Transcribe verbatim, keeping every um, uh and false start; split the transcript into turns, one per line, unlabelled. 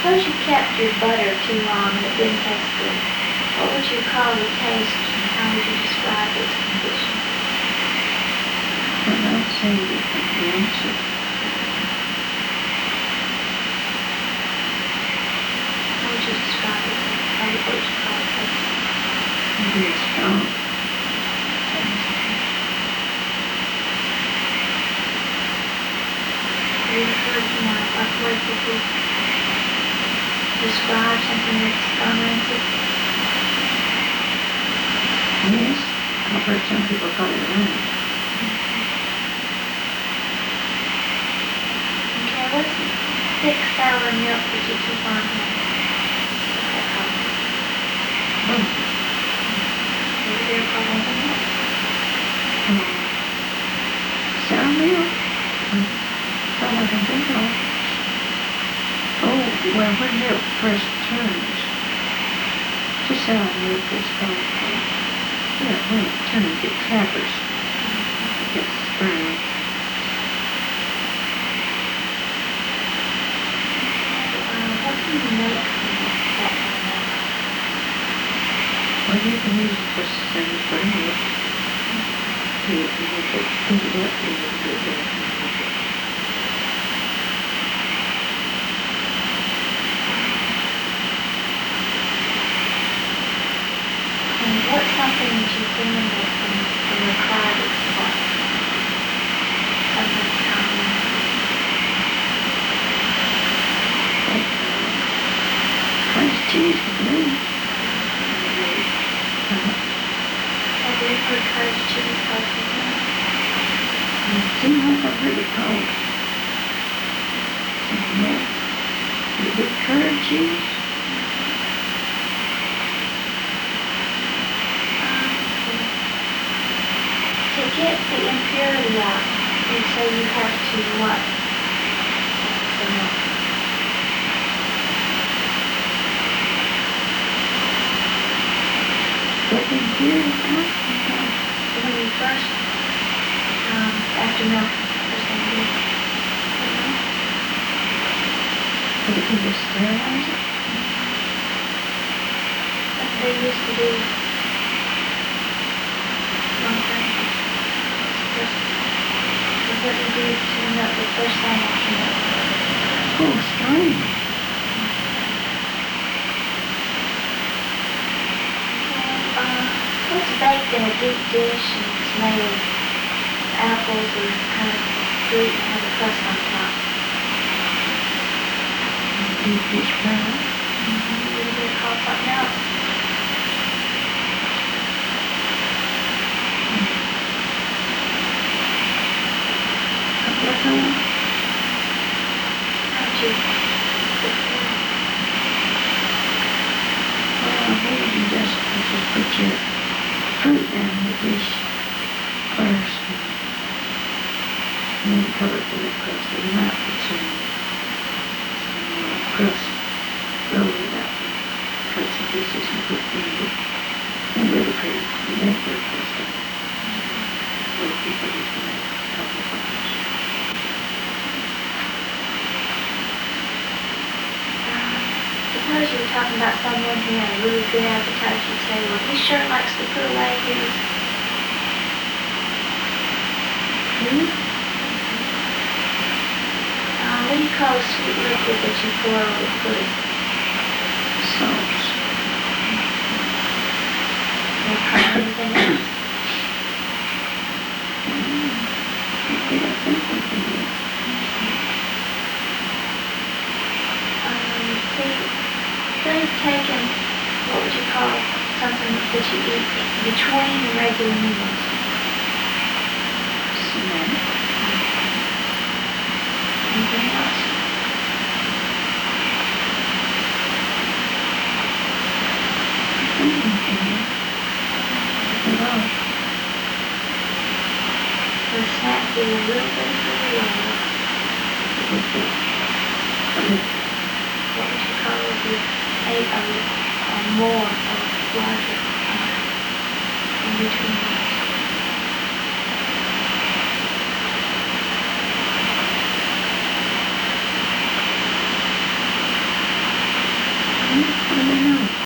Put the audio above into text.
suppose you kept your butter too long and it didn't taste good. What would you call the taste and how would you describe its condition?
Well, I'd say the answer.
How would you describe it? How would you call it taste?
Maybe it's strong.
Have you heard, you know, like where people describe something that's fermented?
Yes, I've heard some people call it lemon.
Okay, what's the thick sour milk that you keep on hand? What's that called?
Oh.
Have you ever called lemon milk?
Um, sour milk? Mm. All I can think of. Oh, well, when milk first turns to sour milk, it's called, uh, yeah, when it turns, it crackers. It gets brown.
Uh, what can you make from that kind of milk?
Well, you can use it just the same as butter milk. You can make it, heat it up, and you can do it.
And what's something that you remember from, from your private life? Something common?
French cheese with me.
Have you ever heard cottage cheese called that?
It seems like I've heard it called something else. Is it curd cheese?
To get the impurity out, you say you have to what? The milk.
Get the impurity out?
When you first, um, after milk, first thing you do,
But it can just sterilize it?
what they used to do long time. What you do to the milk the first thing after milk.
Oh, strange.
Uh, what's baked in a deep dish and it's made of apples or kind of fruit and has a crust on top?
Deep dish pie.
Mm-hmm. You would have called something else.
Couple of times.
How'd you cook that?
Well, I think you just, you just put your fruit down in the dish first. And then cover it with a crust. Or you might put some, some uh, crust, roll it up and cut some pieces and put in the, in with the cream. And then put a crust on it. Well, people used to make a couple of times.
Suppose you were talking about someone who had a really good appetite. You'd say, well, he sure likes to put away his
Food?
Uh, what do you call a sweet liquid that you pour over pudding?
Sauce.
Or anything else?
I don't think we can do it.
Um, see, they've taken, what would you call something that you eat between regular meals?
Snack.
Anything else?
Mm-hmm. Hello.
Would a snack be a little bit of food or what would you call it if you ate a, a more or larger uh, in between meals?
What do we know?